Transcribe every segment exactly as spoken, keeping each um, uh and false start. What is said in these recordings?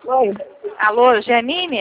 Oi. Alô, Janine?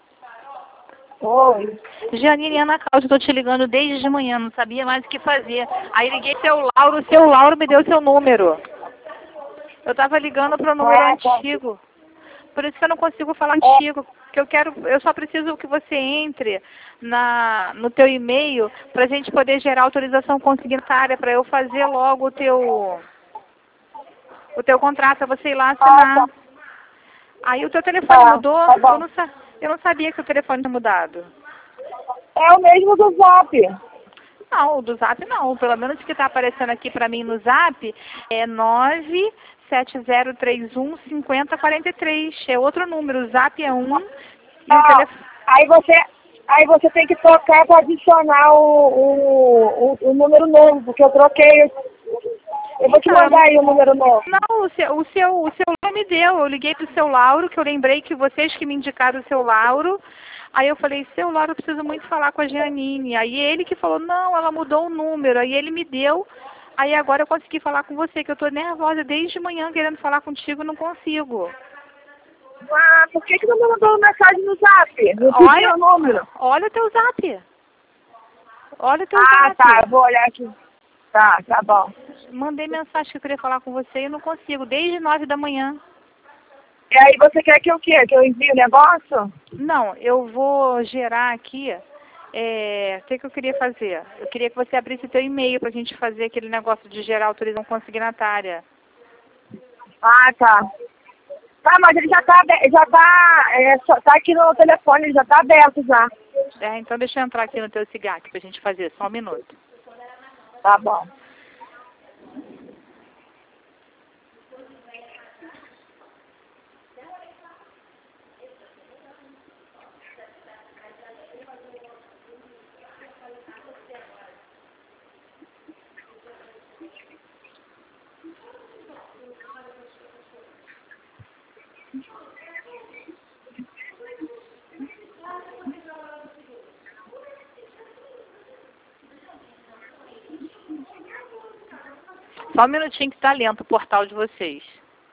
Oi. Janine, Ana Cláudia, estou te ligando desde de manhã, não sabia mais o que fazer. Aí liguei seu Lauro, o seu Lauro me deu seu número. Eu estava ligando para o número Ah, tá. antigo. Por isso que eu não consigo falar contigo. Que eu quero, eu só preciso que você entre na, no teu e-mail para a gente poder gerar autorização consignatária para eu fazer logo o teu, o teu contrato, para você ir lá Ah, tá. assinar. Aí o teu telefone Tá, mudou, tá eu bom. não, sa eu não sabia que o telefone tinha mudado. É o mesmo do Zap. Não, o do Zap não. Pelo menos o que está aparecendo aqui para mim no Zap é nove sete zero três um cinco zero quatro três. É outro número. O Zap é um e o Ah, telefone... aí você, aí você tem que trocar para adicionar o, o, o, o número novo, porque eu troquei. Eu vou te Então, mandar aí o número novo. não, o seu, o seu, o seu Lauro me deu. Eu liguei pro seu Lauro, que eu lembrei que vocês que me indicaram o seu Lauro. Aí eu falei, seu Lauro, eu preciso muito falar com a Giannine. Aí ele que falou, não, ela mudou o número. Aí ele me deu. Aí agora eu consegui falar com você, que eu tô nervosa desde manhã querendo falar contigo, não consigo. Ah, por que, que não me mandou mensagem no Zap? Não pedi Olha, o número. olha o teu Zap. Olha o teu Ah, tá, Zap. eu vou olhar aqui. Tá, tá bom. Mandei mensagem que eu queria falar com você e eu não consigo, desde nove da manhã. E aí você quer que eu o quê? Que eu envie o negócio? Não, eu vou gerar aqui, é, o que, que eu queria fazer? Eu queria que você abrisse teu e-mail para a gente fazer aquele negócio de gerar autorização consignatária. Ah, tá. Tá, mas ele já tá, abe- já tá, é, só- tá aqui no telefone, ele já tá aberto já. É, então deixa eu entrar aqui no teu SIGAC para a gente fazer, só um minuto. Tá bom. Só um minutinho que está lento o portal de vocês.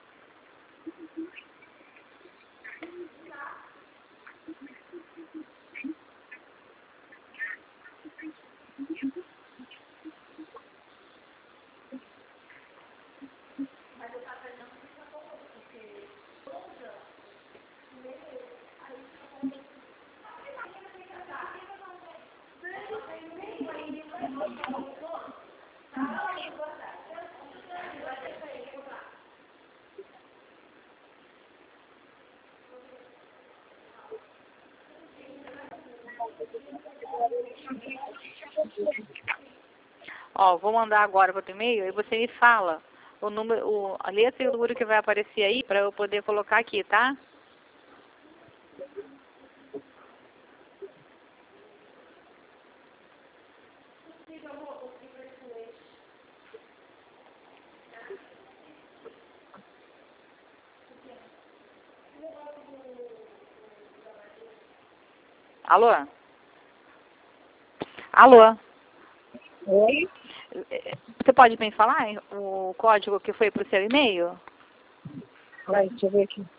Ó, vou mandar agora para o teu e-mail e você me fala o número, o, a letra e o número que vai aparecer aí para eu poder colocar aqui, tá? Alô? Alô? Oi? Você pode me falar o código que foi para o seu e-mail? Vai, deixa eu ver aqui.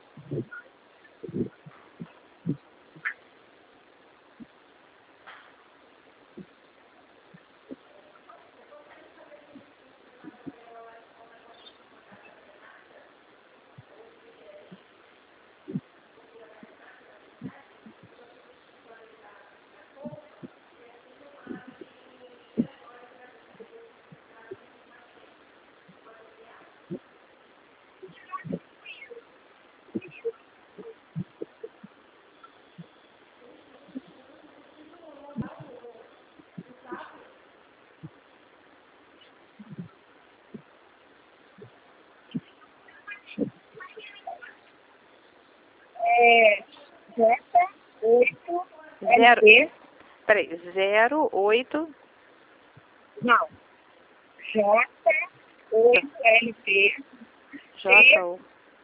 É J oito L Zero, P. peraí, zero oito Não. J oito L P. J O.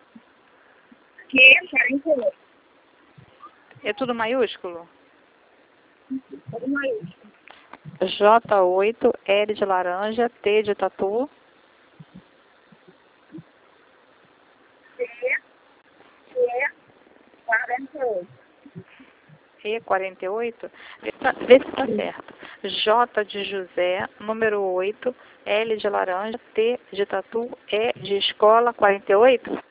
Q já enrolou. É tudo maiúsculo? Tudo maiúsculo. J oito, L de laranja, T de tatu, C, Q, E quarenta e oito? Vê, tá- vê se tá certo. J de José, número oito, L de laranja, T de tatu, E de escola, quarenta e oito?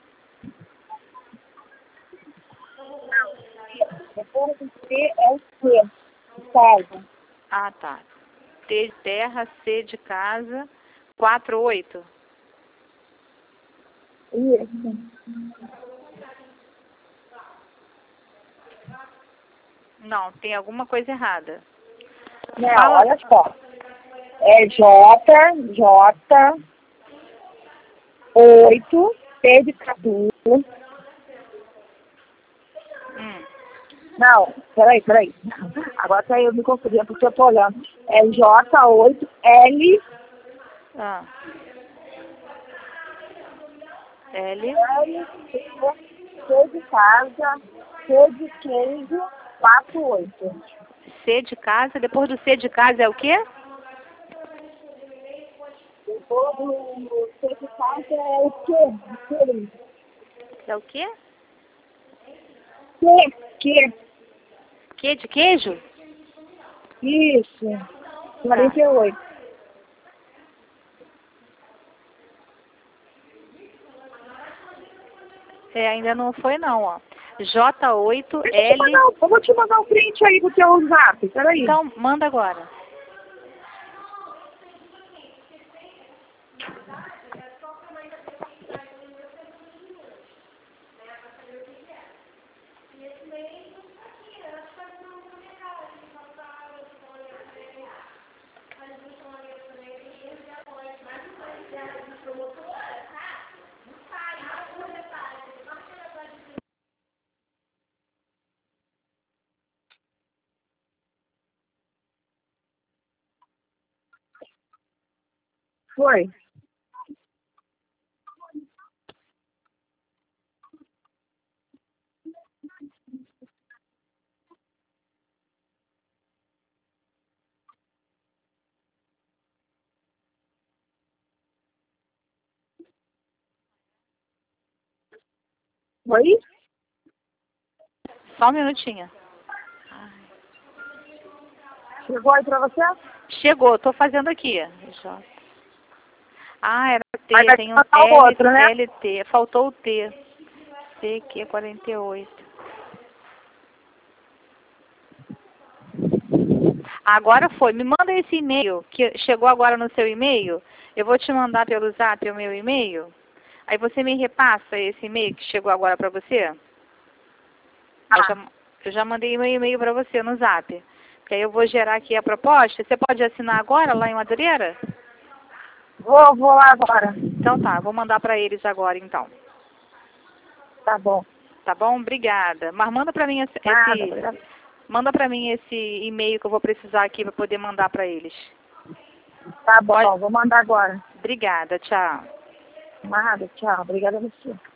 Depois do T é o C, de casa. Ah, tá. T de terra, C de casa, quarenta e oito. Isso. Não, tem alguma coisa errada. Não, Fala. olha só. É J, J, oito, T de tatu. Hum. Não, peraí, peraí. Agora que aí eu me confundi, porque eu tô olhando. É J oito, L, Ah. L. L, C de casa, C de queijo, quatro oito. C de casa. Depois do C de casa é o quê? Depois do C de casa é o quê? É o quê? Que? Que? Que de queijo? Isso. quarenta e oito. É, ainda não foi não, ó. J oito, Deixa eu te L. mandar, eu vou te mandar um print aí pro teu zap, peraí. Então, manda agora. Foi. Foi? Só um minutinho. Chegou aí pra você? Chegou, tô fazendo aqui. J. Ah, era T, Aí vai tem um botar o L, outro, né? L T. Faltou o T. C Q quarenta e oito. Agora foi. Me manda esse e-mail, que chegou agora no seu e-mail. Eu vou te mandar pelo zap o meu e-mail. Aí você me repassa esse e-mail que chegou agora para você? Ah. Eu, já, eu já mandei meu e-mail para você no zap. Que aí eu vou gerar aqui a proposta. Você pode assinar agora lá em Madureira? Vou, vou lá agora. Então tá, vou mandar para eles agora então. Tá bom. Tá bom? Obrigada. Mas manda para mim esse, Nada, esse obrigada. manda para mim esse e-mail que eu vou precisar aqui para poder mandar para eles. Tá bom, Pode? vou mandar agora. Obrigada, tchau. Nada, tchau. Obrigada a você.